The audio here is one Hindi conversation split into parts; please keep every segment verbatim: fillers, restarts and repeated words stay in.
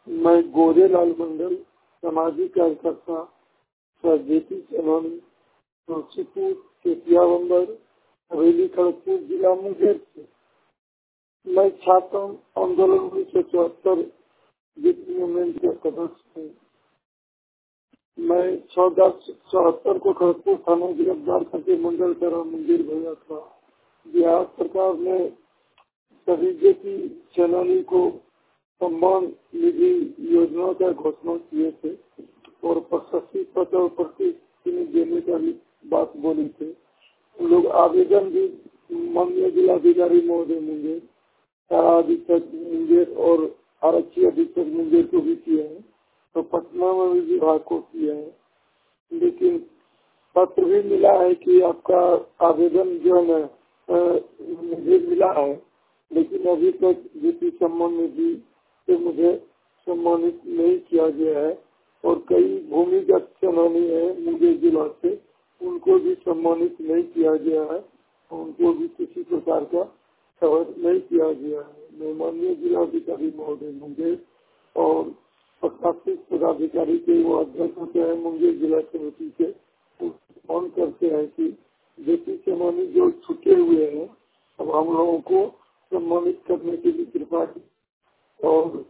मैं गोरेलाल मंडल, सामाजिक कार्यकर्ता, स्वदेशी कॉलोनी, तुलसीपुर, केतिया बंदर, हवेली, खड़गपुर जिला मुंगेर से। मैं छात्र आंदोलन उन्नीस सौ चौहत्तर जिसमें मूवमेंट के सदस्य हूँ। मैं चौदह चौहत्तर को खड़गपुर थाना गिरफ्तार करके मंडल करा मुंगेर भेजा था। बिहार सरकार ने सभी की सेनानी को सम्मान निधि योजना का घोषणा किए थे और पचासी पचास प्रतिशत देने का भी बात बोली थी। लोग आवेदन भी माननीय जिलाधिकारी महोदय मुंगेर, थाना अधीक्षक मुंगेर और आरक्षी अधीक्षक मुंगेर को भी किए हैं, तो पटना में भी विभाग को किए हैं। लेकिन पत्र भी मिला है कि आपका आवेदन जो है मुझे मिला है, लेकिन अभी तक जिसकी सम्मान निधि से मुझे सम्मानित नहीं किया गया है। और कई भूमिगत सेनानी है मुंगेर जिला से, उनको भी सम्मानित नहीं किया गया है, उनको भी किसी प्रकार का खबर नहीं किया गया है। मैं माननीय जिलाधिकारी महोदय मुंगेर और प्रशासनिक पदाधिकारी के वो अध्यक्ष होते हैं मुंगेर जिला समिति के, मांग करते हैं कि बेटी सेनानी जो छुटे हुए हैं अब हम लोगों को सम्मानित करने की भी कृपा की और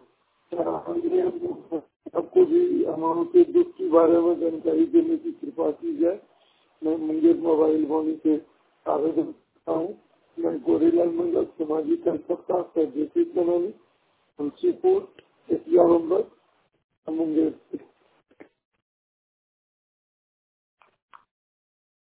आपको भी हमारों के दुख के बारे में जानकारी देने की कृपा की जाए। मैं मुंगेर मोबाइल वाणी से आवेदन करता हूँ। मैं गोरेलाल मंडल, सामाजिक कार्यकर्ता, स्वदेशी कॉलोनी, तुलसीपुर, केतिया बंदर, मुंगेर।